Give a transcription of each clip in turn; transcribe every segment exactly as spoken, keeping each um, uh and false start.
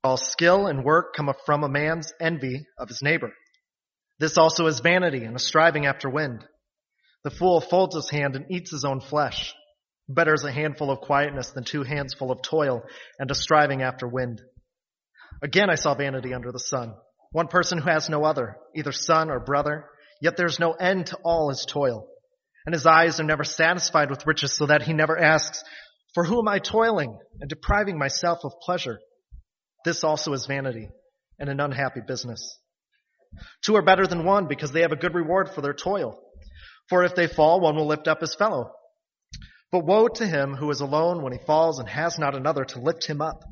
All skill and work come from a man's envy of his neighbor. This also is vanity and a striving after wind. The fool folds his hand and eats his own flesh. Better is a handful of quietness than two hands full of toil and a striving after wind. Again I saw vanity under the sun. One person who has no other, either son or brother, yet there is no end to all his toil. And his eyes are never satisfied with riches, so that he never asks, for who am I toiling and depriving myself of pleasure? This also is vanity and an unhappy business. Two are better than one because they have a good reward for their toil. For if they fall, one will lift up his fellow. But woe to him who is alone when he falls and has not another to lift him up.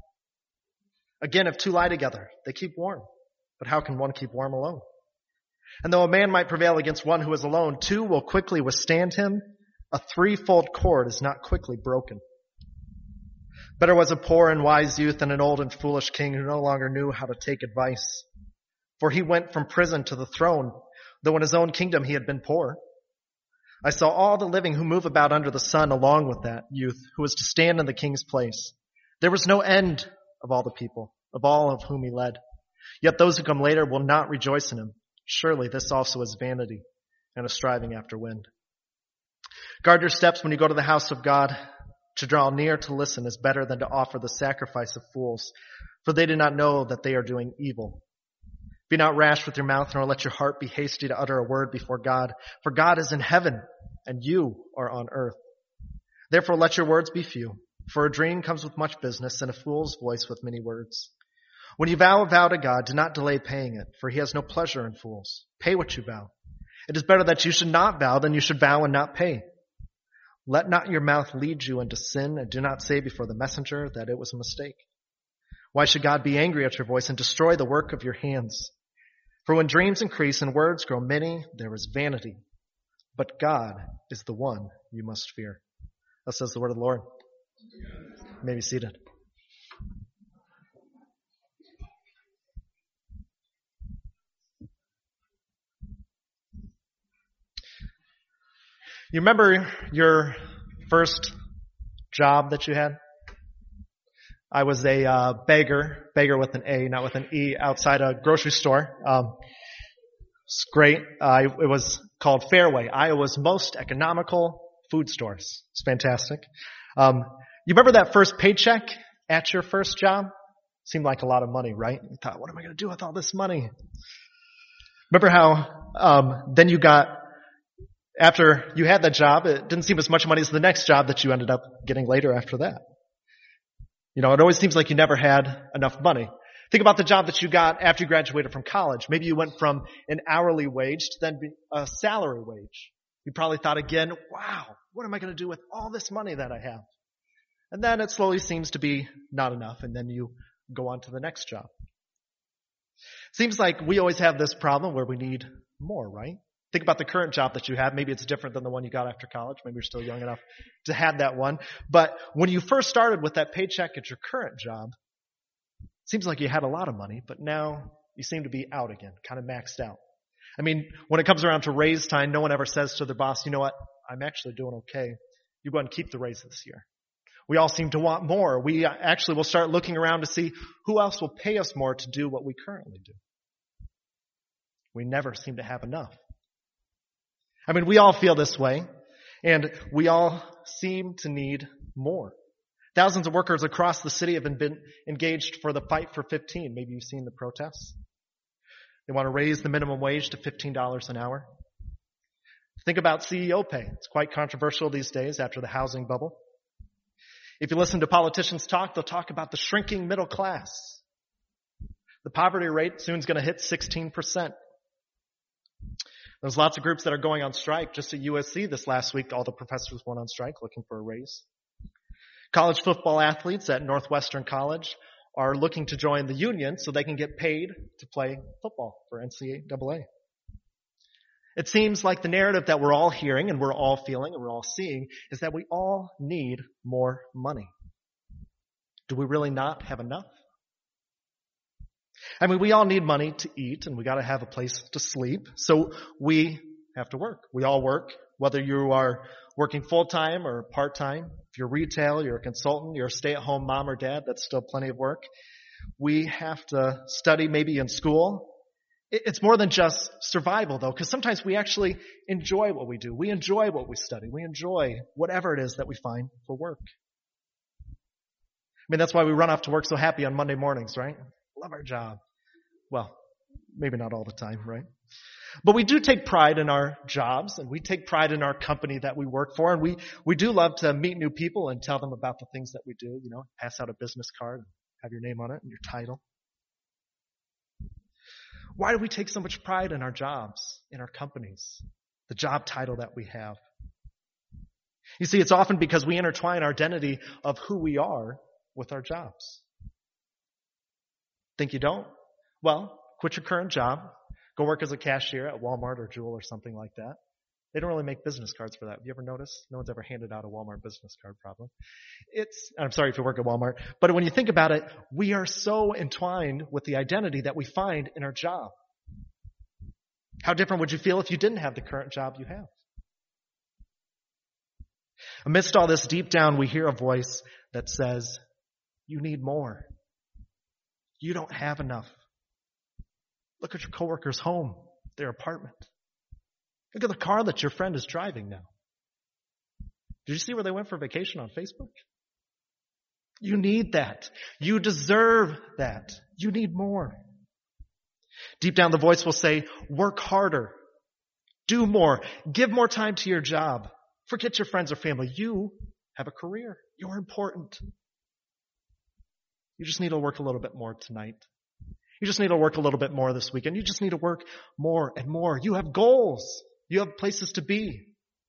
Again, if two lie together, they keep warm. But how can one keep warm alone? And though a man might prevail against one who is alone, two will quickly withstand him. A threefold cord is not quickly broken. Better was a poor and wise youth than an old and foolish king who no longer knew how to take advice. For he went from prison to the throne, though in his own kingdom he had been poor. I saw all the living who move about under the sun along with that youth who was to stand in the king's place. There was no end of all the people, of all of whom he led. Yet those who come later will not rejoice in him. Surely this also is vanity and a striving after wind. Guard your steps when you go to the house of God. To draw near to listen is better than to offer the sacrifice of fools, for they do not know that they are doing evil. Be not rash with your mouth, nor let your heart be hasty to utter a word before God, for God is in heaven, and you are on earth. Therefore let your words be few, for a dream comes with much business, and a fool's voice with many words. When you vow a vow to God, do not delay paying it, for he has no pleasure in fools. Pay what you vow. It is better that you should not vow than you should vow and not pay. Let not your mouth lead you into sin, and do not say before the messenger that it was a mistake. Why should God be angry at your voice and destroy the work of your hands? For when dreams increase and words grow many, there is vanity. But God is the one you must fear. Thus says the word of the Lord. You may be seated. You remember your first job that you had? I was a uh, beggar, beggar with an A, not with an E, outside a grocery store. Um, it's great. Uh, it was called Fairway, Iowa's most economical food stores. It's fantastic. Um, you remember that first paycheck at your first job? Seemed like a lot of money, right? You thought, what am I going to do with all this money? Remember how um, then you got After you had that job, it didn't seem as much money as the next job that you ended up getting later after that. You know, it always seems like you never had enough money. Think about the job that you got after you graduated from college. Maybe you went from an hourly wage to then a salary wage. You probably thought again, wow, what am I going to do with all this money that I have? And then it slowly seems to be not enough, and then you go on to the next job. Seems like we always have this problem where we need more, right? Think about the current job that you have. Maybe it's different than the one you got after college. Maybe you're still young enough to have that one. But when you first started with that paycheck at your current job, it seems like you had a lot of money, but now you seem to be out again, kind of maxed out. I mean, when it comes around to raise time, no one ever says to their boss, you know what, I'm actually doing okay. You go ahead and keep the raise this year. We all seem to want more. We actually will start looking around to see who else will pay us more to do what we currently do. We never seem to have enough. I mean, we all feel this way, and we all seem to need more. Thousands of workers across the city have been, been engaged for the Fight for fifteen. Maybe you've seen the protests. They want to raise the minimum wage to fifteen dollars an hour. Think about C E O pay. It's quite controversial these days after the housing bubble. If you listen to politicians talk, they'll talk about the shrinking middle class. The poverty rate soon is going to hit sixteen percent. There's lots of groups that are going on strike. Just at U S C this last week, all the professors went on strike looking for a raise. College football athletes at Northwestern College are looking to join the union so they can get paid to play football for N C double A. It seems like the narrative that we're all hearing and we're all feeling and we're all seeing is that we all need more money. Do we really not have enough? I mean, we all need money to eat, and we got to have a place to sleep. So we have to work. We all work, whether you are working full-time or part-time. If you're retail, you're a consultant, you're a stay-at-home mom or dad, that's still plenty of work. We have to study maybe in school. It's more than just survival, though, because sometimes we actually enjoy what we do. We enjoy what we study. We enjoy whatever it is that we find for work. I mean, that's why we run off to work so happy on Monday mornings, right? Love our job. Well, maybe not all the time, right? But we do take pride in our jobs, and we take pride in our company that we work for, and we, we do love to meet new people and tell them about the things that we do, you know, pass out a business card, have your name on it and your title. Why do we take so much pride in our jobs, in our companies, the job title that we have? You see, it's often because we intertwine our identity of who we are with our jobs. Think you don't? Well, quit your current job. Go work as a cashier at Walmart or Jewel or something like that. They don't really make business cards for that. Have you ever noticed? No one's ever handed out a Walmart business card, probably. It's, I'm sorry if you work at Walmart, but when you think about it, we are so entwined with the identity that we find in our job. How different would you feel if you didn't have the current job you have? Amidst all this, deep down, we hear a voice that says, you need more. You don't have enough. Look at your coworker's home, their apartment. Look at the car that your friend is driving now. Did you see where they went for vacation on Facebook? You need that. You deserve that. You need more. Deep down, the voice will say, work harder. Do more. Give more time to your job. Forget your friends or family. You have a career. You're important. You just need to work a little bit more tonight. You just need to work a little bit more this weekend. You just need to work more and more. You have goals. You have places to be.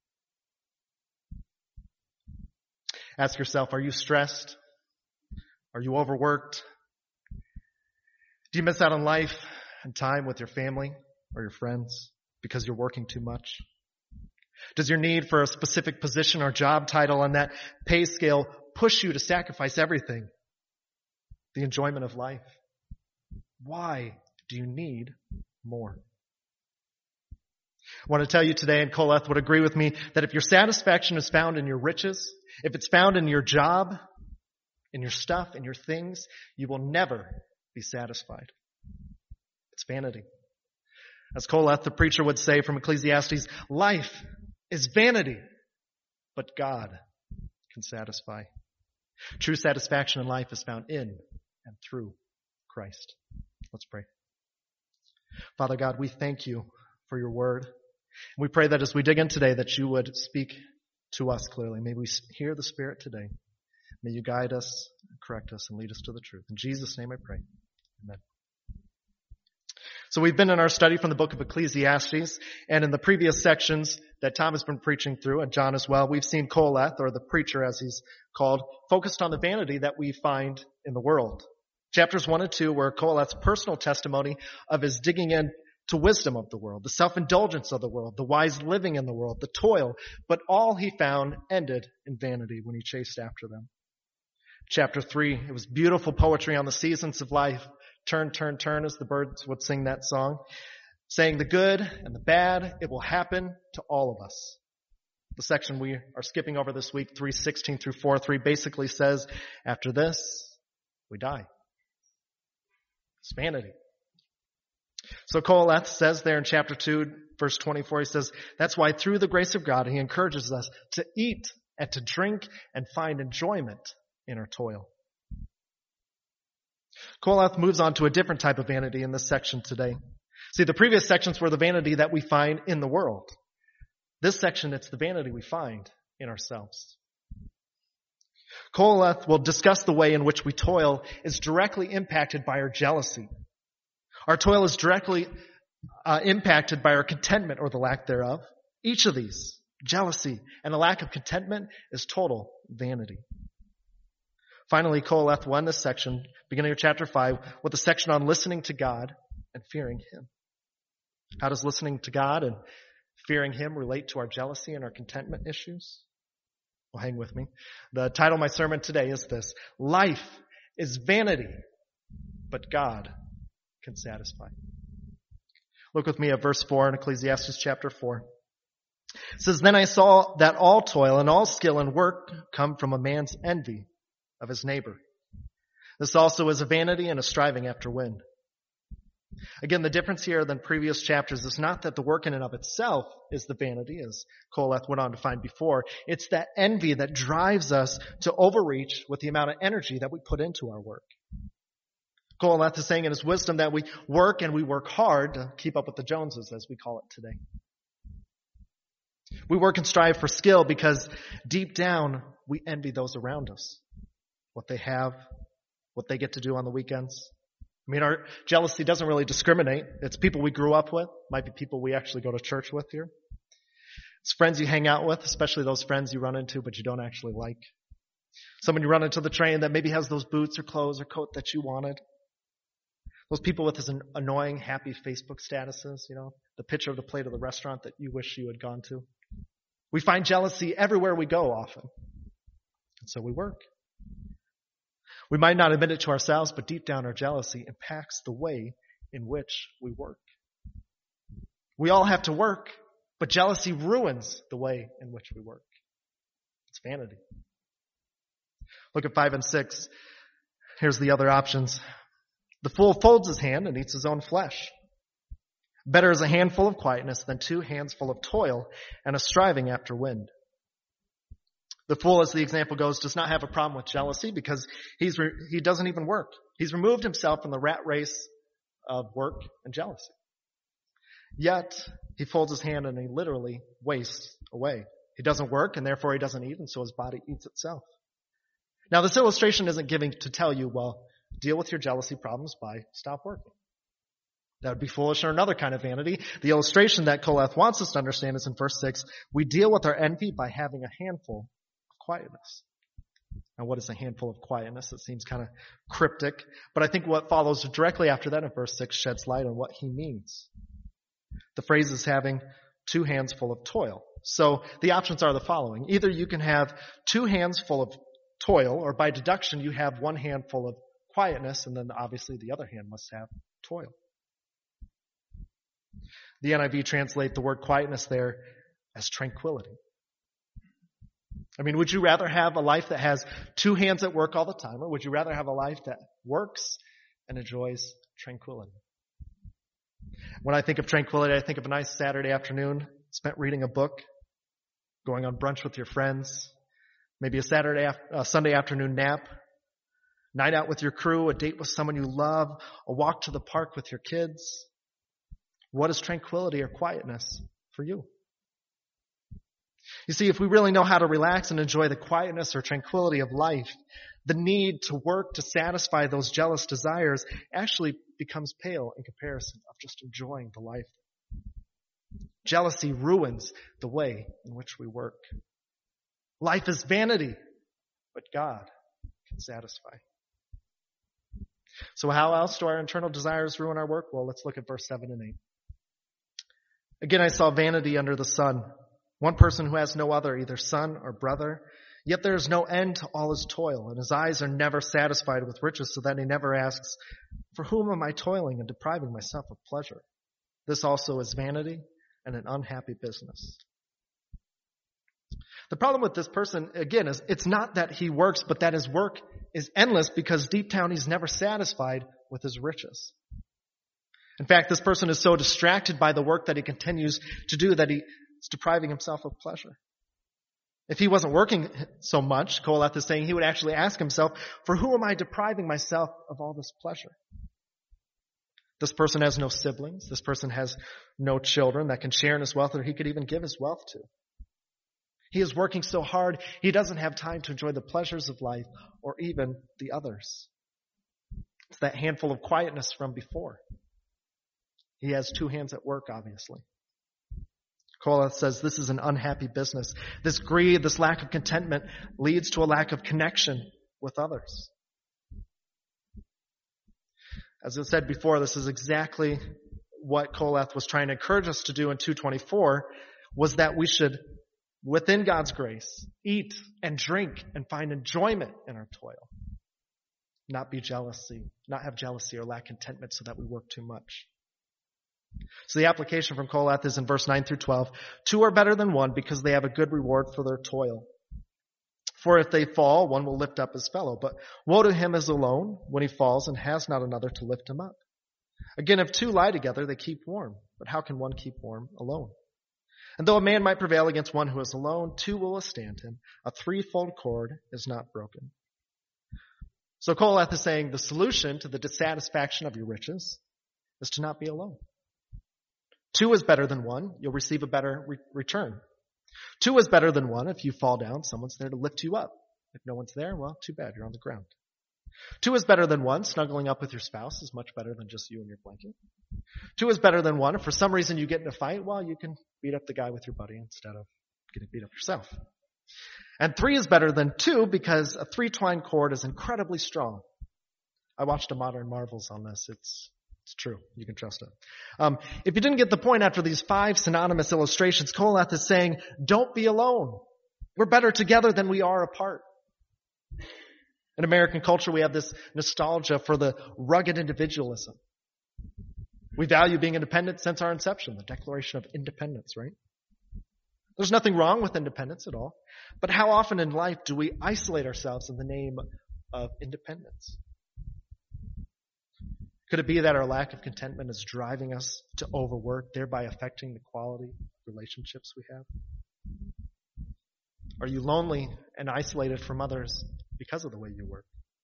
Ask yourself, are you stressed? Are you overworked? Do you miss out on life and time with your family or your friends because you're working too much? Does your need for a specific position or job title on that pay scale push you to sacrifice everything? The enjoyment of life. Why do you need more? I want to tell you today, and Coleth would agree with me, that if your satisfaction is found in your riches, if it's found in your job, in your stuff, in your things, you will never be satisfied. It's vanity. As Coleth, the preacher, would say from Ecclesiastes, life is vanity, but God can satisfy. True satisfaction in life is found in and through Christ. Let's pray. Father God, we thank you for your word. We pray that as we dig in today, that you would speak to us clearly. May we hear the Spirit today. May you guide us, correct us, and lead us to the truth. In Jesus' name I pray. Amen. So we've been in our study from the book of Ecclesiastes, and in the previous sections that Tom has been preaching through, and John as well, we've seen Coleth, or the preacher as he's called, focused on the vanity that we find in the world. Chapters one and two were Coleth's personal testimony of his digging in to wisdom of the world, the self-indulgence of the world, the wise living in the world, the toil, but all he found ended in vanity when he chased after them. Chapter three, it was beautiful poetry on the seasons of life. Turn, turn, turn, as the birds would sing that song, saying the good and the bad, it will happen to all of us. The section we are skipping over this week, three sixteen through four three, basically says, after this, we die. It's vanity. So Coleth says there in chapter two, verse twenty-four, he says, that's why through the grace of God, he encourages us to eat and to drink and find enjoyment in our toil. Coleth moves on to a different type of vanity in this section today. See, the previous sections were the vanity that we find in the world. This section, it's the vanity we find in ourselves. Coleth will discuss the way in which we toil is directly impacted by our jealousy. Our toil is directly uh, impacted by our contentment or the lack thereof. Each of these, jealousy and a lack of contentment, is total vanity. Finally, Coleth will end this section, beginning of chapter five, with a section on listening to God and fearing Him. How does listening to God and fearing Him relate to our jealousy and our contentment issues? Well, hang with me. The title of my sermon today is this: Life is vanity, but God can satisfy. Look with me at verse four in Ecclesiastes chapter four. It says, then I saw that all toil and all skill and work come from a man's envy of his neighbor. This also is a vanity and a striving after wind. Again, the difference here than previous chapters is not that the work in and of itself is the vanity, as Koheleth went on to find before. It's that envy that drives us to overreach with the amount of energy that we put into our work. Koheleth is saying in his wisdom that we work and we work hard to keep up with the Joneses, as we call it today. We work and strive for skill because deep down we envy those around us, what they have, what they get to do on the weekends. I mean, our jealousy doesn't really discriminate. It's people we grew up with. Might be people we actually go to church with here. It's friends you hang out with, especially those friends you run into but you don't actually like. Someone you run into the train that maybe has those boots or clothes or coat that you wanted. Those people with those annoying, happy Facebook statuses, you know, the picture of the plate of the restaurant that you wish you had gone to. We find jealousy everywhere we go often. And so we work. We might not admit it to ourselves, but deep down our jealousy impacts the way in which we work. We all have to work, but jealousy ruins the way in which we work. It's vanity. Look at five and six. Here's the other options. The fool folds his hand and eats his own flesh. Better is a handful of quietness than two hands full of toil and a striving after wind. The fool, as the example goes, does not have a problem with jealousy because he's re- he doesn't even work. He's removed himself from the rat race of work and jealousy. Yet, he folds his hand and he literally wastes away. He doesn't work and therefore he doesn't eat, and so his body eats itself. Now, this illustration isn't giving to tell you, well, deal with your jealousy problems by stop working. That would be foolish or another kind of vanity. The illustration that Koheleth wants us to understand is in verse six. We deal with our envy by having a handful of quietness. Now, what is a handful of quietness? It seems kind of cryptic, but I think what follows directly after that in verse six sheds light on what he means. The phrase is having two hands full of toil. So the options are the following. Either you can have two hands full of toil, or by deduction you have one hand full of quietness, and then obviously the other hand must have toil. The N I V translate the word quietness there as tranquility. I mean, would you rather have a life that has two hands at work all the time, or would you rather have a life that works and enjoys tranquility? When I think of tranquility, I think of a nice Saturday afternoon spent reading a book, going on brunch with your friends, maybe a Saturday, a Sunday afternoon nap, night out with your crew, a date with someone you love, a walk to the park with your kids. What is tranquility or quietness for you? You see, if we really know how to relax and enjoy the quietness or tranquility of life, the need to work to satisfy those jealous desires actually becomes pale in comparison of just enjoying the life. Jealousy ruins the way in which we work. Life is vanity, but God can satisfy. So how else do our internal desires ruin our work? Well, let's look at verse seven and eight. Again, I saw vanity under the sun. One person who has no other, either son or brother. Yet there is no end to all his toil, and his eyes are never satisfied with riches, so that he never asks, for whom am I toiling and depriving myself of pleasure? This also is vanity and an unhappy business. The problem with this person, again, is it's not that he works, but that his work is endless because deep down he's never satisfied with his riches. In fact, this person is so distracted by the work that he continues to do that he is depriving himself of pleasure. If he wasn't working so much, Koheleth is saying, he would actually ask himself, for who am I depriving myself of all this pleasure? This person has no siblings. This person has no children that can share in his wealth, or he could even give his wealth to. He is working so hard, he doesn't have time to enjoy the pleasures of life or even the others. It's that handful of quietness from before. He has two hands at work, obviously. Koheleth says this is an unhappy business. This greed, this lack of contentment leads to a lack of connection with others. As I said before, this is exactly what Koheleth was trying to encourage us to do in two twenty-four, was that we should, within God's grace, eat and drink and find enjoyment in our toil. Not be jealousy, not have jealousy or lack contentment so that we work too much. So the application from Koheleth is in verse nine through twelve. Two are better than one because they have a good reward for their toil. For if they fall, one will lift up his fellow. But woe to him as alone when he falls and has not another to lift him up. Again, if two lie together, they keep warm. But how can one keep warm alone? And though a man might prevail against one who is alone, two will withstand him. A threefold cord is not broken. So Koheleth is saying the solution to the dissatisfaction of your riches is to not be alone. Two is better than one. You'll receive a better re- return. Two is better than one. If you fall down, someone's there to lift you up. If no one's there, well, too bad. You're on the ground. Two is better than one. Snuggling up with your spouse is much better than just you and your blanket. Two is better than one. If for some reason you get in a fight, well, you can beat up the guy with your buddy instead of getting beat up yourself. And three is better than two because a three-twined cord is incredibly strong. I watched a Modern Marvels on this. It's It's true. You can trust it. Um, if you didn't get the point after these five synonymous illustrations, Koheleth is saying, don't be alone. We're better together than we are apart. In American culture, we have this nostalgia for the rugged individualism. We value being independent since our inception, the Declaration of Independence, right? There's nothing wrong with independence at all. But how often in life do we isolate ourselves in the name of independence? Could it be that our lack of contentment is driving us to overwork, thereby affecting the quality of relationships we have? Are you lonely and isolated from others because of the way you work?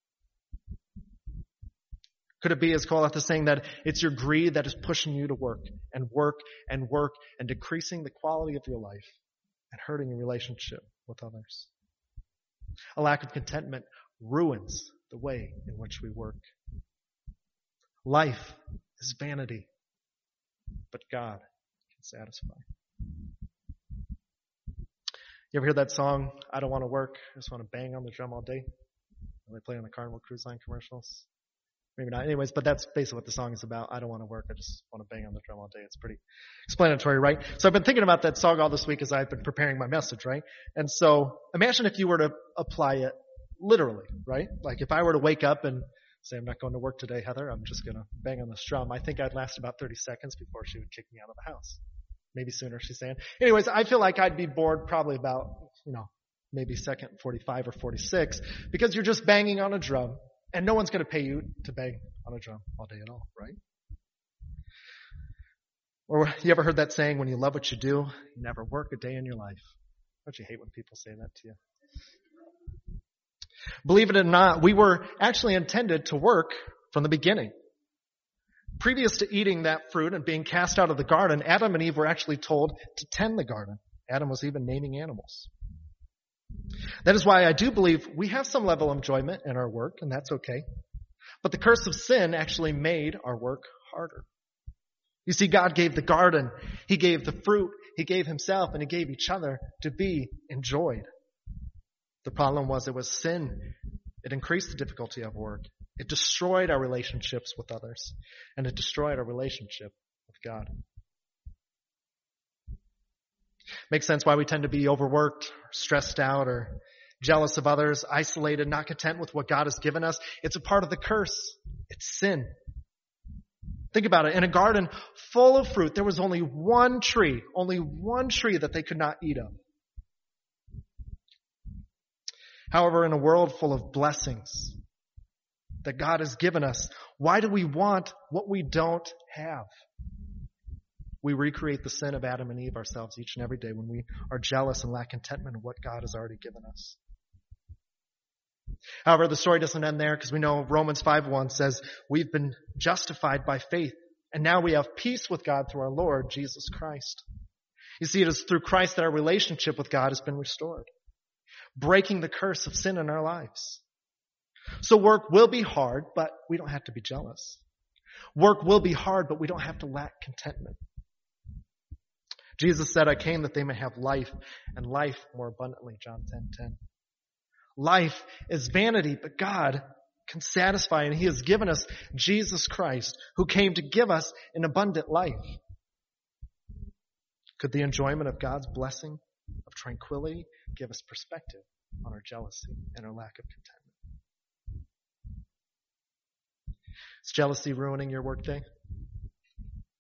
Could it be, as Koheleth is saying, that it's your greed that is pushing you to work and work and work and decreasing the quality of your life and hurting your relationship with others? A lack of contentment ruins the way in which we work. Life is vanity, but God can satisfy. You ever hear that song, I don't want to work, I just want to bang on the drum all day? They play on the Carnival Cruise Line commercials. Maybe not. Anyways, but that's basically what the song is about. I don't want to work, I just want to bang on the drum all day. It's pretty explanatory, right? So I've been thinking about that song all this week as I've been preparing my message, right? And so imagine if you were to apply it literally, right? Like if I were to wake up and say, I'm not going to work today, Heather. I'm just going to bang on this drum. I think I'd last about thirty seconds before she would kick me out of the house. Maybe sooner, she's saying. Anyways, I feel like I'd be bored probably about, you know, maybe second forty-five or forty-six because you're just banging on a drum and no one's going to pay you to bang on a drum all day at all, right? Or you ever heard that saying, when you love what you do, you never work a day in your life? Don't you hate when people say that to you? Believe it or not, we were actually intended to work from the beginning. Previous to eating that fruit and being cast out of the garden, Adam and Eve were actually told to tend the garden. Adam was even naming animals. That is why I do believe we have some level of enjoyment in our work, and that's okay. But the curse of sin actually made our work harder. You see, God gave the garden, He gave the fruit, He gave Himself, and He gave each other to be enjoyed. The problem was it was sin. It increased the difficulty of work. It destroyed our relationships with others. And it destroyed our relationship with God. Makes sense why we tend to be overworked, stressed out, or jealous of others, isolated, not content with what God has given us. It's a part of the curse. It's sin. Think about it. In a garden full of fruit, there was only one tree, only one tree that they could not eat of. However, in a world full of blessings that God has given us, why do we want what we don't have? We recreate the sin of Adam and Eve ourselves each and every day when we are jealous and lack contentment in what God has already given us. However, the story doesn't end there because we know Romans five one says we've been justified by faith and now we have peace with God through our Lord Jesus Christ. You see, it is through Christ that our relationship with God has been restored, breaking the curse of sin in our lives. So work will be hard, but we don't have to be jealous. Work will be hard, but we don't have to lack contentment. Jesus said, I came that they may have life and life more abundantly, John ten ten. Life is vanity, but God can satisfy, and He has given us Jesus Christ, who came to give us an abundant life. Could the enjoyment of God's blessing of tranquility give us perspective on our jealousy and our lack of contentment? Is jealousy ruining your workday?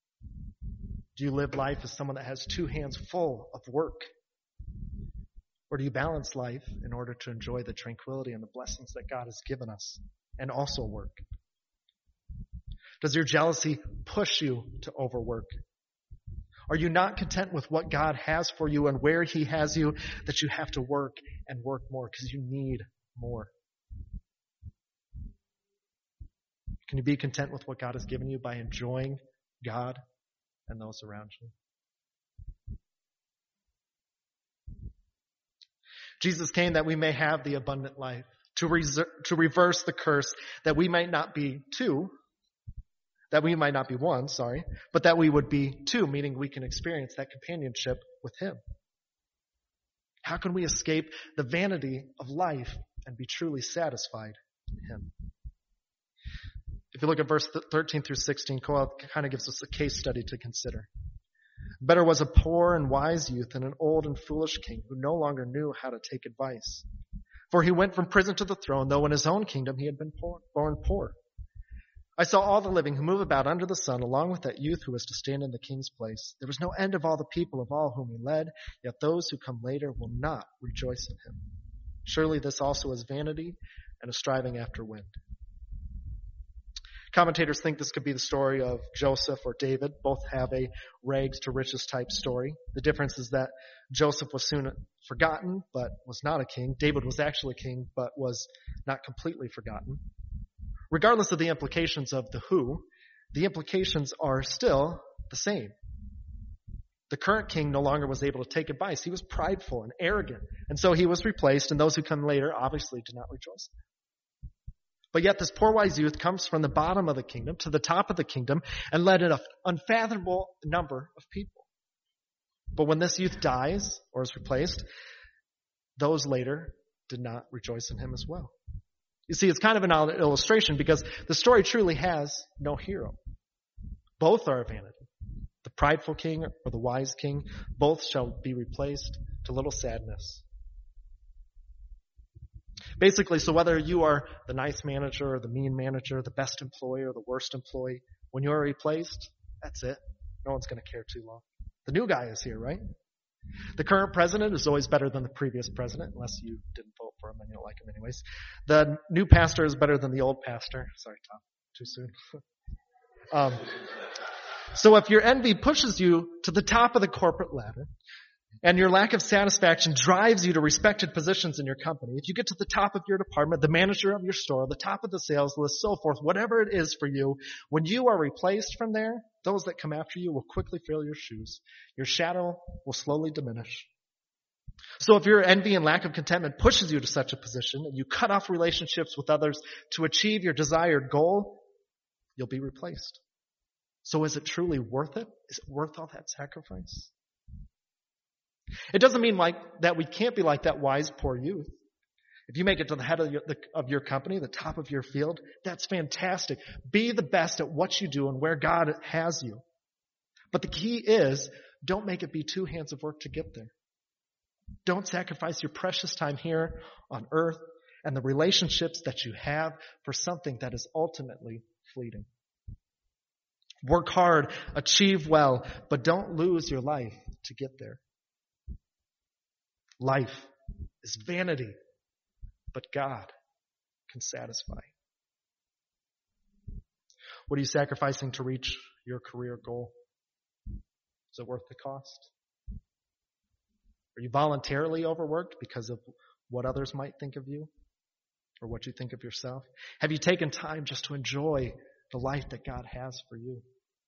Do you live life as someone that has two hands full of work? Or Or do you balance life in order to enjoy the tranquility and the blessings that God has given us and also work? Does your jealousy push you to overwork? Are you not content with what God has for you and where He has you, that you have to work and work more because you need more? Can you be content with what God has given you by enjoying God and those around you? Jesus came that we may have the abundant life, to, reser- to reverse the curse, that we might not be two, that we might not be one, sorry, but that we would be two, meaning we can experience that companionship with Him. How can we escape the vanity of life and be truly satisfied in Him? If you look at verse thirteen through sixteen, Koheleth kind of gives us a case study to consider. Better was a poor and wise youth than an old and foolish king who no longer knew how to take advice. For he went from prison to the throne, though in his own kingdom he had been poor, born poor. I saw all the living who move about under the sun, along with that youth who was to stand in the king's place. There was no end of all the people of all whom he led, yet those who come later will not rejoice in him. Surely this also is vanity and a striving after wind. Commentators think this could be the story of Joseph or David. Both have a rags to riches type story. The difference is that Joseph was soon forgotten, but was not a king. David was actually a king, but was not completely forgotten. Regardless of the implications of the who, the implications are still the same. The current king no longer was able to take advice. He was prideful and arrogant, and so he was replaced, and those who come later obviously do not rejoice. But yet this poor wise youth comes from the bottom of the kingdom to the top of the kingdom and led an unfathomable number of people. But when this youth dies or is replaced, those later did not rejoice in him as well. You see, it's kind of an illustration because the story truly has no hero. Both are a vanity. The prideful king or the wise king, both shall be replaced to little sadness. Basically, so whether you are the nice manager or the mean manager, the best employee or the worst employee, when you're replaced, that's it. No one's going to care too long. The new guy is here, right? The current president is always better than the previous president, unless you didn't vote for him and you don't like him anyways. The new pastor is better than the old pastor. Sorry, Tom. Too soon. um, so if your envy pushes you to the top of the corporate ladder, and your lack of satisfaction drives you to respected positions in your company, if you get to the top of your department, the manager of your store, the top of the sales list, so forth, whatever it is for you, when you are replaced from there, those that come after you will quickly fill your shoes. Your shadow will slowly diminish. So if your envy and lack of contentment pushes you to such a position, and you cut off relationships with others to achieve your desired goal, you'll be replaced. So is it truly worth it? Is it worth all that sacrifice? It doesn't mean like that we can't be like that wise poor youth. If you make it to the head of your, the, of your company, the top of your field, that's fantastic. Be the best at what you do and where God has you. But the key is, don't make it be two hands of work to get there. Don't sacrifice your precious time here on earth and the relationships that you have for something that is ultimately fleeting. Work hard, achieve well, but don't lose your life to get there. Life is vanity, but God can satisfy. What are you sacrificing to reach your career goal? Is it worth the cost? Are you voluntarily overworked because of what others might think of you or what you think of yourself? Have you taken time just to enjoy the life that God has for you?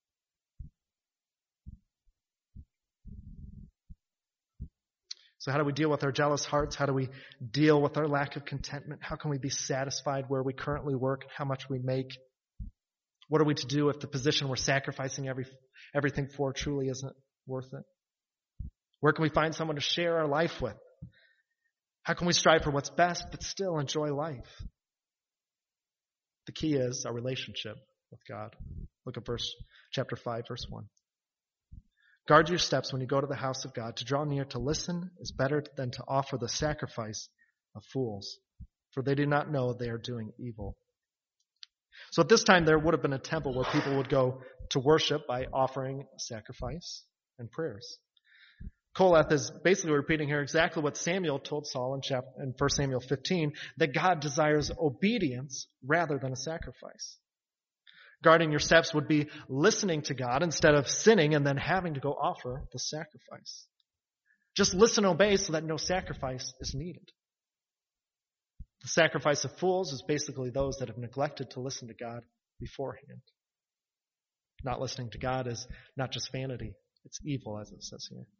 So how do we deal with our jealous hearts? How do we deal with our lack of contentment? How can we be satisfied where we currently work and how much we make? What are we to do if the position we're sacrificing every, everything for truly isn't worth it? Where can we find someone to share our life with? How can we strive for what's best but still enjoy life? The key is our relationship with God. Look at verse chapter five, verse one. Guard your steps when you go to the house of God. To draw near to listen is better than to offer the sacrifice of fools, for they do not know they are doing evil. So at this time, there would have been a temple where people would go to worship by offering a sacrifice and prayers. Koleth is basically repeating here exactly what Samuel told Saul in, chapter, in First Samuel fifteen, that God desires obedience rather than a sacrifice. Guarding your steps would be listening to God instead of sinning and then having to go offer the sacrifice. Just listen and obey so that no sacrifice is needed. The sacrifice of fools is basically those that have neglected to listen to God beforehand. Not listening to God is not just vanity, it's evil, as it says here.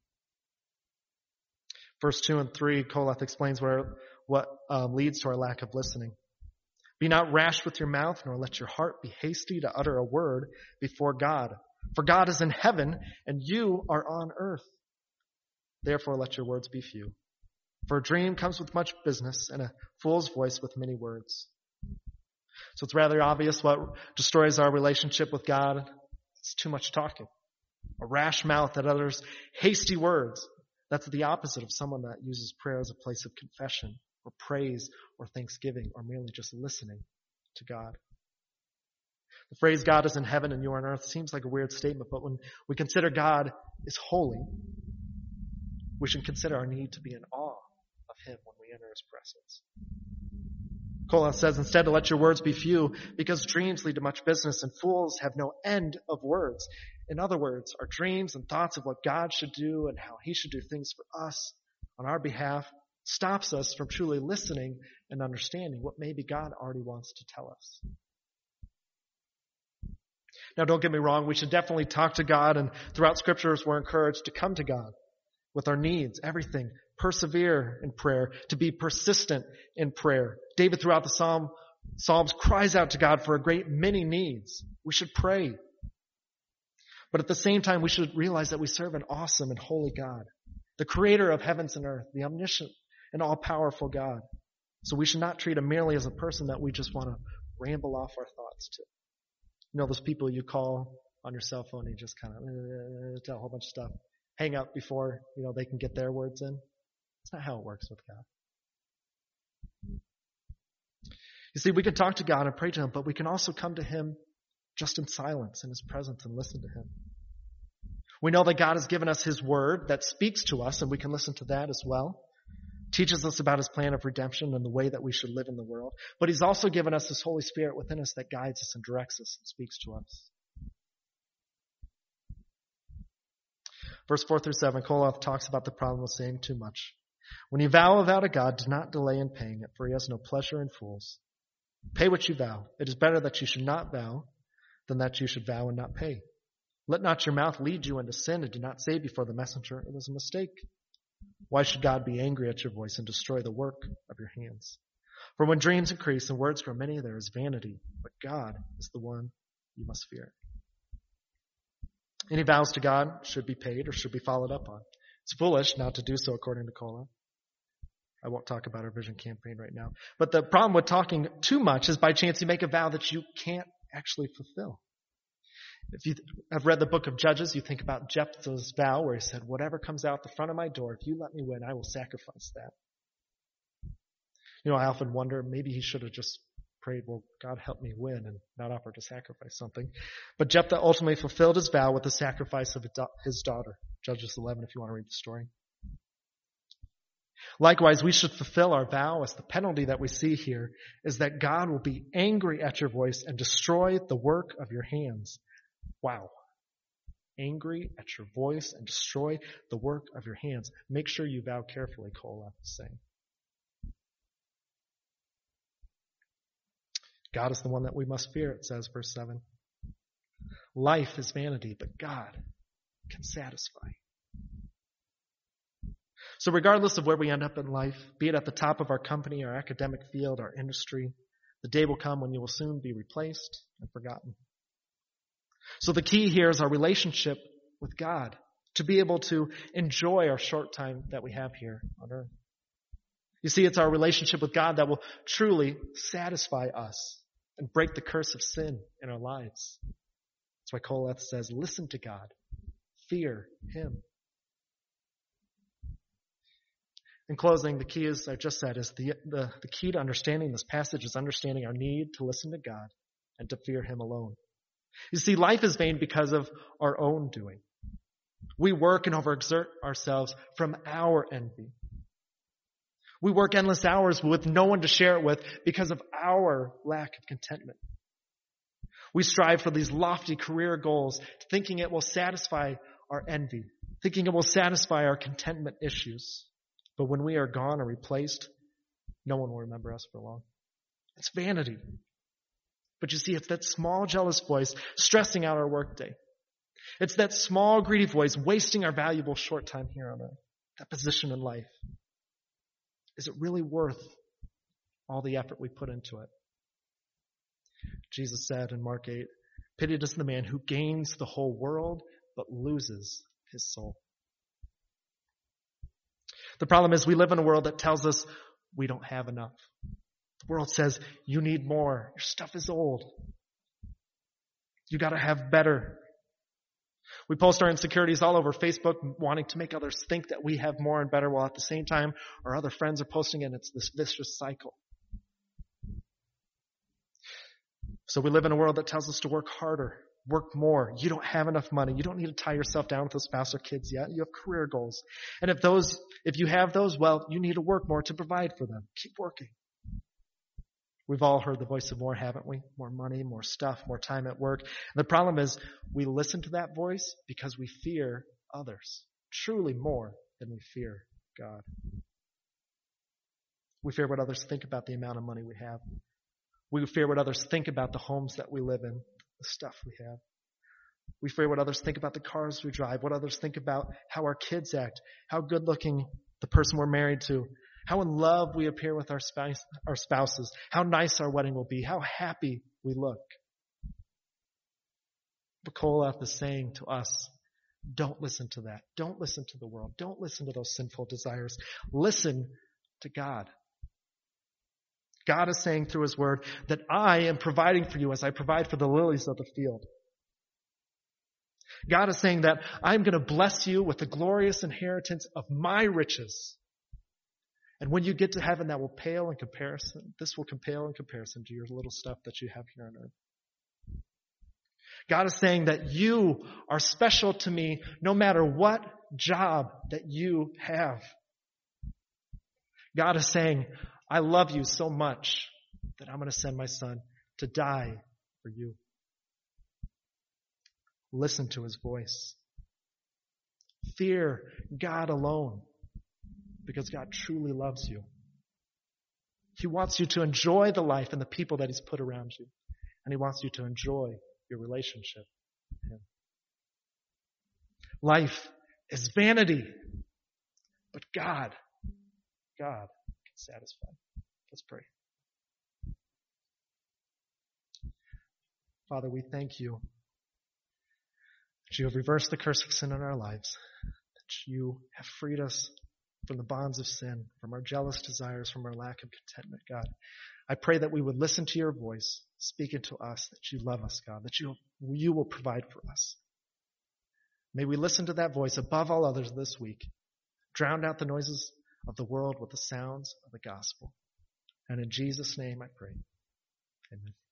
Verse two and three, Koleth explains where, what um, leads to our lack of listening. Be not rash with your mouth, nor let your heart be hasty to utter a word before God. For God is in heaven, and you are on earth. Therefore let your words be few. For a dream comes with much business, and a fool's voice with many words. So it's rather obvious what destroys our relationship with God. It's too much talking. A rash mouth that utters hasty words. That's the opposite of someone that uses prayer as a place of confession, or praise, or thanksgiving, or merely just listening to God. The phrase God is in heaven and you are on earth seems like a weird statement, but when we consider God is holy, we should consider our need to be in awe of Him when we enter His presence. Koleth says, instead to let your words be few, because dreams lead to much business and fools have no end of words. In other words, our dreams and thoughts of what God should do and how He should do things for us on our behalf stops us from truly listening and understanding what maybe God already wants to tell us. Now, don't get me wrong, we should definitely talk to God, and throughout scriptures we're encouraged to come to God with our needs, everything. Persevere in prayer, to be persistent in prayer. David throughout the Psalm, Psalms cries out to God for a great many needs. We should pray. But at the same time, we should realize that we serve an awesome and holy God, the creator of heavens and earth, the omniscient and all-powerful God. So we should not treat him merely as a person that we just want to ramble off our thoughts to. You know, those people you call on your cell phone and you just kind of uh, tell a whole bunch of stuff. Hang up before, you know, they can get their words in. It's not how it works with God. You see, we can talk to God and pray to Him, but we can also come to Him just in silence in His presence and listen to Him. We know that God has given us His Word that speaks to us, and we can listen to that as well. Teaches us about His plan of redemption and the way that we should live in the world. But He's also given us His Holy Spirit within us that guides us and directs us and speaks to us. Verse four through seven, Koleth talks about the problem of saying too much. When you vow a vow to God, do not delay in paying it, for He has no pleasure in fools. Pay what you vow. It is better that you should not vow than that you should vow and not pay. Let not your mouth lead you into sin, and do not say before the messenger, it was a mistake. Why should God be angry at your voice and destroy the work of your hands? For when dreams increase and words grow many, there is vanity, but God is the one you must fear. Any vows to God should be paid or should be followed up on. It's foolish not to do so, according to Koleth. I won't talk about our vision campaign right now. But the problem with talking too much is by chance you make a vow that you can't actually fulfill. If you have read the book of Judges, you think about Jephthah's vow where he said, whatever comes out the front of my door, if you let me win, I will sacrifice that. You know, I often wonder, maybe he should have just prayed, well, God help me win, and not offer to sacrifice something. But Jephthah ultimately fulfilled his vow with the sacrifice of his daughter. Judges eleven, if you want to read the story. Likewise, we should fulfill our vow, as the penalty that we see here is that God will be angry at your voice and destroy the work of your hands. Wow. Angry at your voice and destroy the work of your hands. Make sure you vow carefully, Koleth is saying. God is the one that we must fear, it says, verse seven. Life is vanity, but God can satisfy. So regardless of where we end up in life, be it at the top of our company, our academic field, our industry, the day will come when you will soon be replaced and forgotten. So the key here is our relationship with God, to be able to enjoy our short time that we have here on earth. You see, it's our relationship with God that will truly satisfy us and break the curse of sin in our lives. That's why Koleth says, listen to God. Fear Him. In closing, the key, as I just said, is the, the, the key to understanding this passage is understanding our need to listen to God and to fear Him alone. You see, life is vain because of our own doing. We work and overexert ourselves from our envy. We work endless hours with no one to share it with because of our lack of contentment. We strive for these lofty career goals, thinking it will satisfy our envy, thinking it will satisfy our contentment issues. But when we are gone or replaced, no one will remember us for long. It's vanity. But you see, it's that small jealous voice stressing out our workday. It's that small greedy voice wasting our valuable short time here on earth, that position in life. Is it really worth all the effort we put into it? Jesus said in Mark eight, "Pity does the man who gains the whole world but loses his soul." The problem is we live in a world that tells us we don't have enough. The world says you need more. Your stuff is old. You got to have better. We post our insecurities all over Facebook, wanting to make others think that we have more and better, while at the same time our other friends are posting it, and it's this vicious cycle. So we live in a world that tells us to work harder, work more. You don't have enough money. You don't need to tie yourself down with a spouse or kids yet. You have career goals. And if those, if you have those, well, you need to work more to provide for them. Keep working. We've all heard the voice of more, haven't we? More money, more stuff, more time at work. And the problem is we listen to that voice because we fear others, truly more than we fear God. We fear what others think about the amount of money we have. We fear what others think about the homes that we live in, the stuff we have. We fear what others think about the cars we drive, what others think about how our kids act, how good looking the person we're married to, how in love we appear with our spouse, our spouses, how nice our wedding will be, how happy we look. But Koloth is saying to us, don't listen to that. Don't listen to the world. Don't listen to those sinful desires. Listen to God. God is saying through His Word that I am providing for you as I provide for the lilies of the field. God is saying that I'm going to bless you with the glorious inheritance of my riches. And when you get to heaven, that will pale in comparison. This will pale in comparison to your little stuff that you have here on earth. God is saying that you are special to me no matter what job that you have. God is saying, I love you so much that I'm going to send my Son to die for you. Listen to His voice. Fear God alone, because God truly loves you. He wants you to enjoy the life and the people that He's put around you. And He wants you to enjoy your relationship with Him. Life is vanity, but God, God can satisfy. Let's pray. Father, we thank you that you have reversed the curse of sin in our lives, that you have freed us from the bonds of sin, from our jealous desires, from our lack of contentment, God. I pray that we would listen to your voice, speaking to us, that you love us, God, that you, you will provide for us. May we listen to that voice above all others this week, drown out the noises of the world with the sounds of the gospel. And in Jesus' name I pray. Amen.